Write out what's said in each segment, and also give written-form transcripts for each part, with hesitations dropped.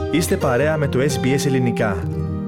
Είστε παρέα με το SBS Ελληνικά.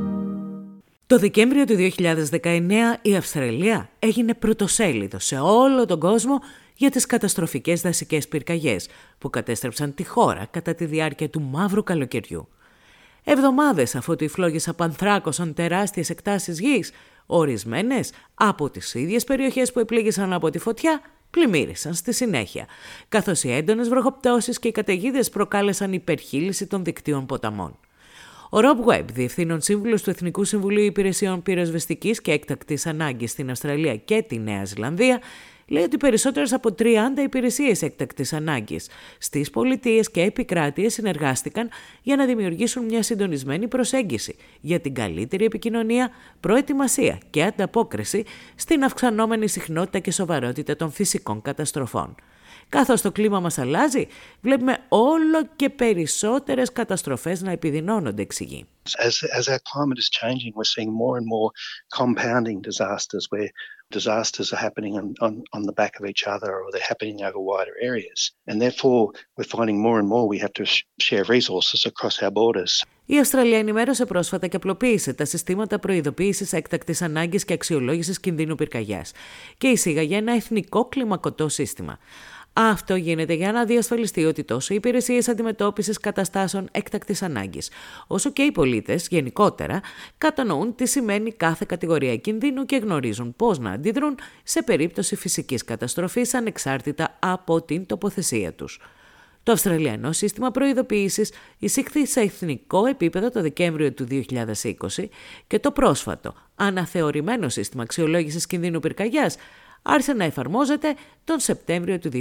Το Δεκέμβριο του 2019 η Αυστραλία έγινε πρωτοσέλιδο σε όλο τον κόσμο για τις καταστροφικές δασικές πυρκαγιές που κατέστρεψαν τη χώρα κατά τη διάρκεια του μαύρου καλοκαιριού. Εβδομάδες αφότου οι φλόγες απανθράκωσαν τεράστιες εκτάσεις γης, ορισμένες από τις ίδιες περιοχές που επλήγησαν από τη φωτιά πλημμύρισαν στη συνέχεια, καθώς οι έντονες βροχοπτώσεις και οι καταιγίδες προκάλεσαν υπερχείληση των δικτύων ποταμών. Ο Rob Webb, διευθύνων σύμβουλος του Εθνικού Συμβουλίου Υπηρεσιών Πυροσβεστικής και Έκτακτης Ανάγκης στην Αυστραλία και τη Νέα Ζηλανδία, λέει ότι περισσότερες από 30 υπηρεσίες έκτακτης ανάγκης στις πολιτείες και επικράτειες συνεργάστηκαν για να δημιουργήσουν μια συντονισμένη προσέγγιση για την καλύτερη επικοινωνία, προετοιμασία και ανταπόκριση στην αυξανόμενη συχνότητα και σοβαρότητα των φυσικών καταστροφών. Καθώς το κλίμα μας αλλάζει, βλέπουμε όλο και περισσότερες καταστροφές να επιδεινώνονται, εξηγεί. As our climate is changing, we're seeing more and more compounding disasters where disasters are happening on the back of each other or they're happening over wider areas. And therefore, we're finding more and more we have to share resources across our borders. Η Αυστραλία ενημέρωσε πρόσφατα και απλοποίησε τα συστήματα προειδοποίησης έκτακτης ανάγκης και αξιολόγησης κινδύνου πυρκαγιάς και εισήγαγε ένα εθνικό κλιμακωτό σύστημα. Αυτό γίνεται για να διασφαλιστεί ότι τόσο οι υπηρεσίες αντιμετώπισης καταστάσεων έκτακτης ανάγκης, όσο και οι πολίτες γενικότερα κατανοούν τι σημαίνει κάθε κατηγορία κινδύνου και γνωρίζουν πώς να αντιδρούν σε περίπτωση φυσικής καταστροφής ανεξάρτητα από την τοποθεσία τους. Το Αυστραλιανό Σύστημα Προειδοποίησης εισήχθη σε εθνικό επίπεδο το Δεκέμβριο του 2020 και το πρόσφατο αναθεωρημένο σύστημα αξιολόγησης κινδύνου πυρκαγιάς άρχισε να εφαρμόζεται τον Σεπτέμβριο του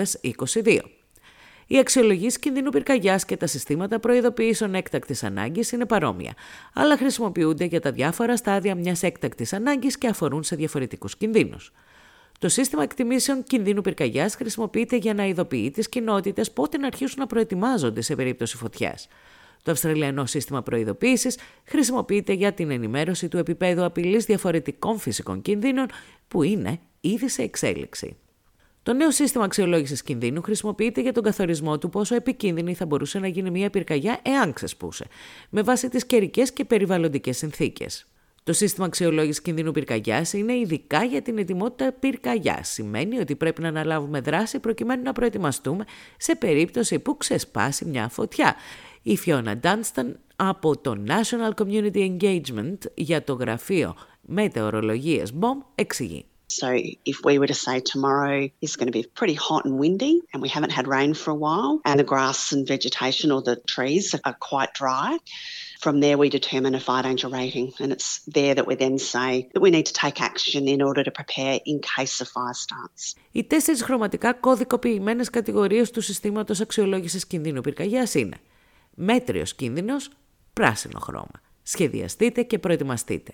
2022. Οι αξιολογήσεις κινδύνου πυρκαγιάς και τα συστήματα προειδοποιήσεων έκτακτης ανάγκης είναι παρόμοια, αλλά χρησιμοποιούνται για τα διάφορα στάδια μιας έκτακτης ανάγκης και αφορούν σε διαφορετικούς κινδύνους. Το σύστημα εκτιμήσεων κινδύνου πυρκαγιάς χρησιμοποιείται για να ειδοποιεί τις κοινότητες πότε να αρχίσουν να προετοιμάζονται σε περίπτωση φωτιάς. Το Αυστραλιανό Σύστημα Προειδοποίησης χρησιμοποιείται για την ενημέρωση του επίπεδου απειλής διαφορετικών φυσικών κινδύνων που είναι ήδη σε εξέλιξη. Το νέο σύστημα αξιολόγησης κινδύνου χρησιμοποιείται για τον καθορισμό του πόσο επικίνδυνη θα μπορούσε να γίνει μια πυρκαγιά εάν ξεσπούσε, με βάση τις καιρικές και περιβαλλοντικές συνθήκες. Το σύστημα αξιολόγησης κινδύνου πυρκαγιάς είναι ειδικά για την ετοιμότητα πυρκαγιάς. Σημαίνει ότι πρέπει να αναλάβουμε δράση προκειμένου να προετοιμαστούμε σε περίπτωση που ξεσπάσει μια φωτιά. Η Fiona Dunstan από το National Community Engagement για το γραφείο μετεωρολογίας BOM εξηγεί. So if we were to say tomorrow is going to be pretty hot and windy and we haven't had rain for a while and the grass and vegetation or the trees are quite dry, from there we determine a fire danger rating and it's there that we then say that we need to take action in order to prepare in case a fire starts. Οι 4 χρωματικά κωδικοποιημένες κατηγορίες του συστήματος αξιολόγησης κινδύνου πυρκαγιάς είναι μέτριος κίνδυνος, πράσινο χρώμα, σχεδιαστείτε και προετοιμαστείτε.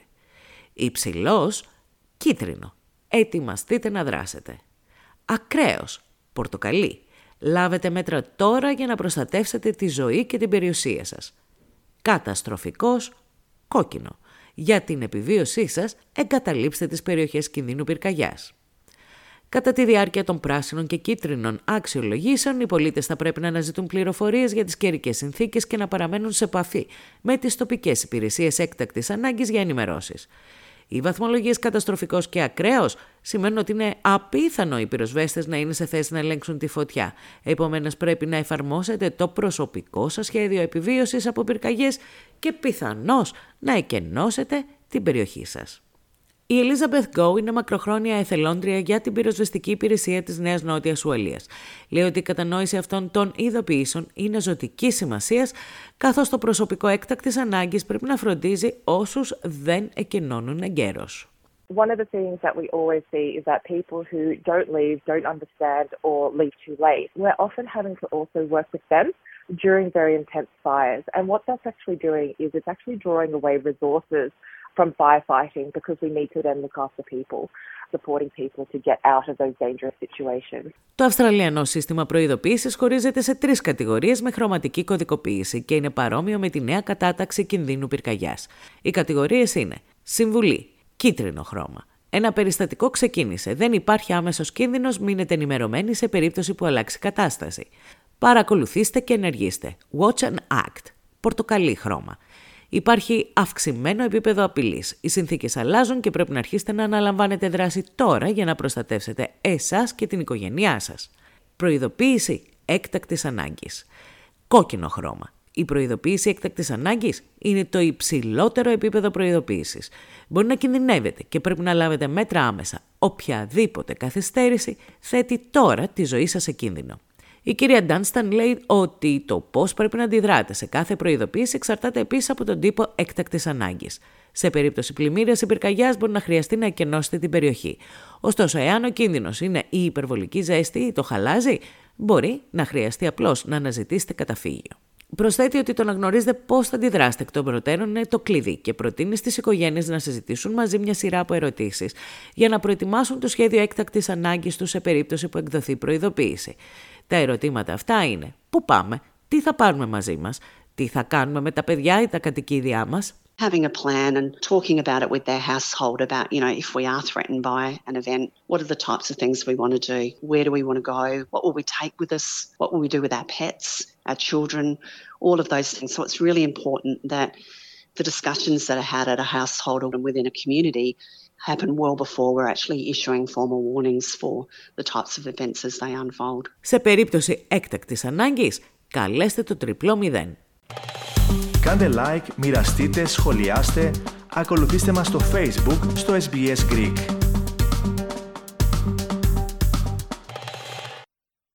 Υψηλός, κίτρινο, ετοιμαστείτε να δράσετε. Ακραίος, πορτοκαλί, λάβετε μέτρα τώρα για να προστατεύσετε τη ζωή και την περιουσία σας. Καταστροφικός, κόκκινο, για την επιβίωσή σας εγκαταλείψτε τις περιοχές κινδύνου πυρκαγιάς. Κατά τη διάρκεια των πράσινων και κίτρινων αξιολογήσεων, οι πολίτες θα πρέπει να αναζητούν πληροφορίες για τις καιρικές συνθήκες και να παραμένουν σε επαφή με τις τοπικές υπηρεσίες έκτακτης ανάγκης για ενημερώσεις. Οι βαθμολογίες καταστροφικός και ακραίος σημαίνουν ότι είναι απίθανο οι πυροσβέστες να είναι σε θέση να ελέγξουν τη φωτιά. Επομένως, πρέπει να εφαρμόσετε το προσωπικό σας σχέδιο επιβίωσης από πυρκαγιές και πιθανώς να εκενώσετε την περιοχή σας. Η Elizabeth Go είναι μακροχρόνια εθελόντρια για την πυροσβεστική υπηρεσία της Νέας Νότιας Ουαλίας. Λέει ότι η κατανόηση αυτών των ειδοποιήσεων είναι ζωτικής σημασίας, καθώς το προσωπικό έκτακτης ανάγκης πρέπει να φροντίζει όσους δεν εκενώνουν εγκαίρως. One of the things that we always see is that people who don't leave, don't understand or leave too late, we're often having to also work with them during very intense fires. And what that's actually doing is it's actually drawing away resources from firefighting because we need to then look after people, supporting people to get out of those dangerous situations. Το Αυστραλιανό Σύστημα Προειδοποίησης χωρίζεται σε 3 κατηγορίες με χρωματική κωδικοποίηση και είναι παρόμοιο με τη νέα κατάταξη κινδύνου πυρκαγιάς. Οι κατηγορίες είναι συμβουλή, κίτρινο χρώμα. Ένα περιστατικό ξεκίνησε. Δεν υπάρχει άμεσος κίνδυνος, μείνετε ενημερωμένοι σε περίπτωση που αλλάξει κατάσταση. Παρακολουθήστε και ενεργήστε. Watch and act. πορτοκαλί χρώμα. Υπάρχει αυξημένο επίπεδο απειλής. Οι συνθήκες αλλάζουν και πρέπει να αρχίσετε να αναλαμβάνετε δράση τώρα για να προστατεύσετε εσάς και την οικογένειά σας. Προειδοποίηση έκτακτης ανάγκης. Κόκκινο χρώμα. Η προειδοποίηση έκτακτης ανάγκης είναι το υψηλότερο επίπεδο προειδοποίησης. Μπορεί να κινδυνεύετε και πρέπει να λάβετε μέτρα άμεσα. Οποιαδήποτε καθυστέρηση θέτει τώρα τη ζωή σας σε κίνδυνο. Η κυρία Ντάνσταν λέει ότι το πώς πρέπει να αντιδράτε σε κάθε προειδοποίηση εξαρτάται επίσης από τον τύπο έκτακτης ανάγκης. Σε περίπτωση πλημμύρας ή πυρκαγιάς μπορεί να χρειαστεί να εκενώσετε την περιοχή. Ωστόσο, εάν ο κίνδυνος είναι η υπερβολική ζέστη ή το χαλάζι, μπορεί να χρειαστεί απλώς να αναζητήσετε καταφύγιο. Προσθέτει ότι το να γνωρίζετε πώς θα αντιδράσετε εκ των προτέρων είναι το κλειδί και προτείνει στις οικογένειες να συζητήσουν μαζί μια σειρά από ερωτήσεις για να προετοιμάσουν το σχέδιο έκτακτης ανάγκης τους σε περίπτωση που εκδοθεί προειδοποίηση. Τα ερωτήματα αυτά είναι: πού πάμε, τι θα πάρουμε μαζί μας, τι θα κάνουμε με τα παιδιά ή τα κατοικίδια μας. Having a plan and talking about it with their household about, if we are threatened by an event, what are the types of things we want to do? Where do we want to go? What will we take with us? What will we do with our pets, our children? All of those things. So it's really important that the discussions that are had at a household and within a community happen well before we're actually issuing formal warnings for the types of events as they unfold. Σε περίπτωση έκτακτης ανάγκης, καλέστε το 000. Κάντε like, μοιραστείτε, σχολιάστε, ακολουθήστε μας στο Facebook στο SBS Greek.